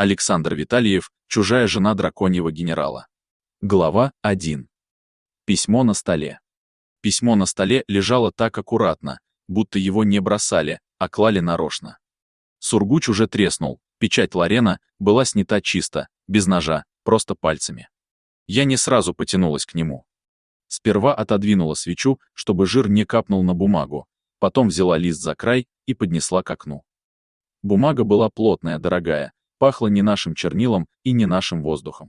Александр Витальев, чужая жена драконьего генерала. Глава 1. Письмо на столе. Письмо на столе лежало так аккуратно, будто его не бросали, а клали нарочно. Сургуч уже треснул, печать Лорена была снята чисто, без ножа, просто пальцами. Я не сразу потянулась к нему. Сперва отодвинула свечу, чтобы жир не капнул на бумагу, потом взяла лист за край и поднесла к окну. Бумага была плотная, дорогая, пахла не нашим чернилом и не нашим воздухом.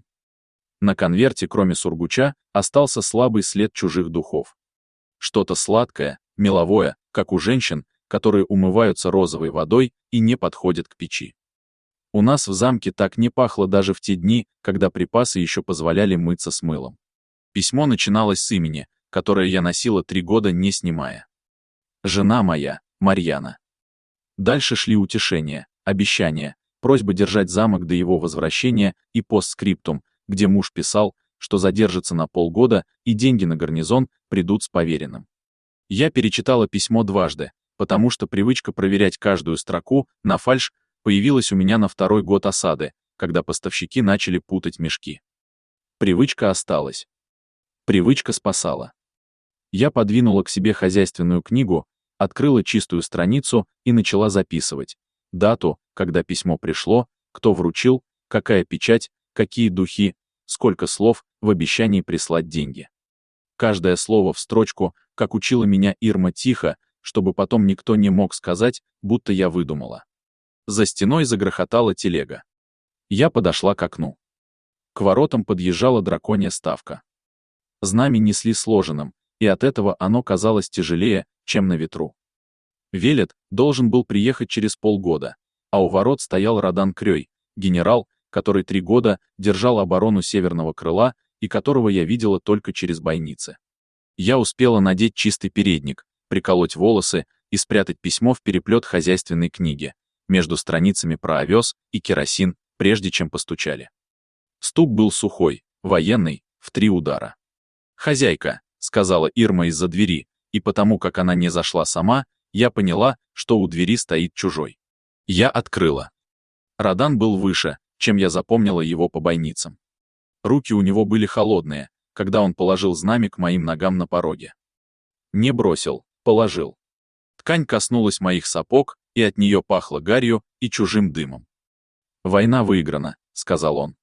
На конверте, кроме сургуча, остался слабый след чужих духов. Что-то сладкое, меловое, как у женщин, которые умываются розовой водой и не подходят к печи. У нас в замке так не пахло даже в те дни, когда припасы еще позволяли мыться с мылом. Письмо начиналось с имени, которое я носила 3 года, не снимая. Жена моя, Марьяна. Дальше шли утешения, обещания, просьба держать замок до его возвращения и постскриптум, где муж писал, что задержится на полгода и деньги на гарнизон придут с поверенным. Я перечитала письмо дважды, потому что привычка проверять каждую строку на фальшь появилась у меня на 2-й год осады, когда поставщики начали путать мешки. Привычка осталась. Привычка спасала. Я подвинула к себе хозяйственную книгу, открыла чистую страницу и начала записывать дату, когда письмо пришло, кто вручил, какая печать, какие духи, сколько слов в обещании прислать деньги. Каждое слово в строчку, как учила меня Ирма, тихо, чтобы потом никто не мог сказать, будто я выдумала. За стеной загрохотала телега. Я подошла к окну. К воротам подъезжала драконья ставка. Знамя несли сложенным, и от этого оно казалось тяжелее, чем на ветру. Велет должен был приехать через полгода, а у ворот стоял Радан Крёй, генерал, который 3 года держал оборону северного крыла и которого я видела только через бойницы. Я успела надеть чистый передник, приколоть волосы и спрятать письмо в переплет хозяйственной книги, между страницами про овес и керосин, прежде чем постучали. Стук был сухой, военный, в 3 удара. «Хозяйка», — сказала Ирма из-за двери, и потому как она не зашла сама, я поняла, что у двери стоит чужой. Я открыла. Радан был выше, чем я запомнила его по бойницам. Руки у него были холодные, когда он положил знамя к моим ногам на пороге. Не бросил, положил. Ткань коснулась моих сапог, и от нее пахло гарью и чужим дымом. «Война выиграна», — сказал он.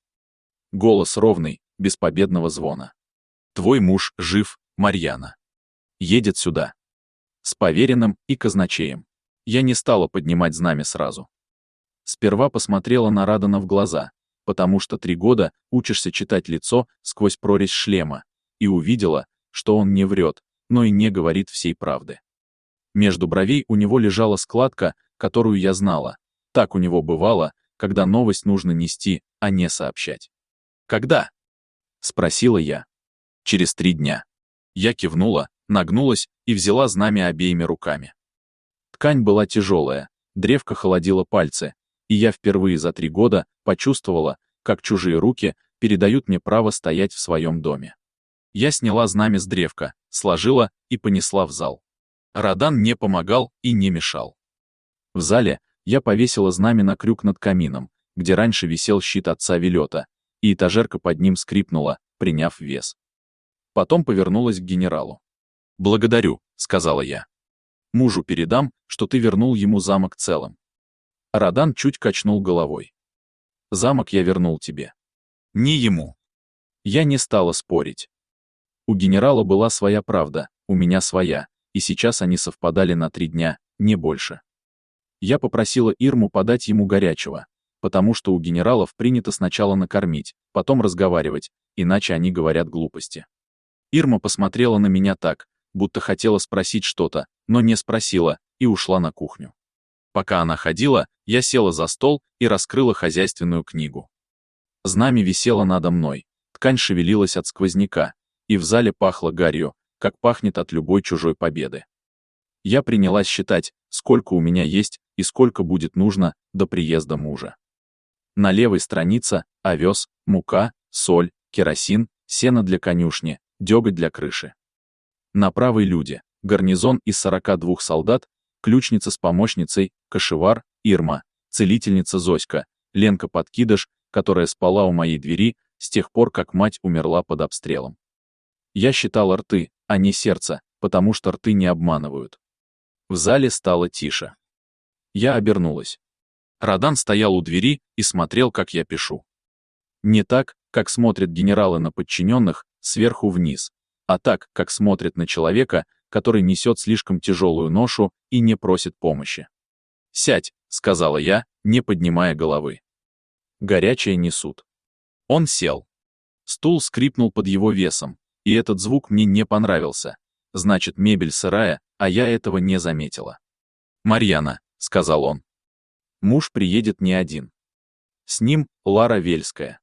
Голос ровный, без победного звона. «Твой муж жив, Марьяна. Едет сюда. С поверенным и казначеем». Я не стала поднимать знамя сразу. Сперва посмотрела на Радана в глаза, потому что 3 года учишься читать лицо сквозь прорезь шлема, и увидела, что он не врет, но и не говорит всей правды. Между бровей у него лежала складка, которую я знала. Так у него бывало, когда новость нужно нести, а не сообщать. «Когда?» — спросила я. «Через 3 дня». Я кивнула, нагнулась и взяла знамя обеими руками. Ткань была тяжелая, древко холодило пальцы, и я впервые за 3 года почувствовала, как чужие руки передают мне право стоять в своем доме. Я сняла знамя с древка, сложила и понесла в зал. Радан не помогал и не мешал. В зале я повесила знамя на крюк над камином, где раньше висел щит отца Велета, и этажерка под ним скрипнула, приняв вес. Потом повернулась к генералу. «Благодарю», — сказала я. «Мужу передам, что ты вернул ему замок целым». Радан чуть качнул головой. «Замок я вернул тебе. Не ему». Я не стала спорить. У генерала была своя правда, у меня своя, и сейчас они совпадали на 3 дня, не больше. Я попросила Ирму подать ему горячего, потому что у генералов принято сначала накормить, потом разговаривать, иначе они говорят глупости. Ирма посмотрела на меня так, будто хотела спросить что-то, но не спросила, и ушла на кухню. Пока она ходила, я села за стол и раскрыла хозяйственную книгу. Знамя висело надо мной, ткань шевелилась от сквозняка, и в зале пахло гарью, как пахнет от любой чужой победы. Я принялась считать, сколько у меня есть и сколько будет нужно до приезда мужа. На левой странице овес, мука, соль, керосин, сено для конюшни, деготь для крыши. На правой люди, гарнизон из 42 солдат, ключница с помощницей, кошевар, Ирма, целительница Зоська, Ленка Подкидыш, которая спала у моей двери с тех пор, как мать умерла под обстрелом. Я считал рты, а не сердце, потому что рты не обманывают. В зале стало тише. Я обернулась. Радан стоял у двери и смотрел, как я пишу. Не так, как смотрят генералы на подчиненных, сверху вниз, а так, как смотрят на человека, который несет слишком тяжелую ношу и не просит помощи. «Сядь», — сказала я, не поднимая головы. Горячее несут. Он сел. Стул скрипнул под его весом, и этот звук мне не понравился. Значит, мебель сырая, а я этого не заметила. «Марьяна», — сказал он. Муж приедет не один. С ним Лара Вельская.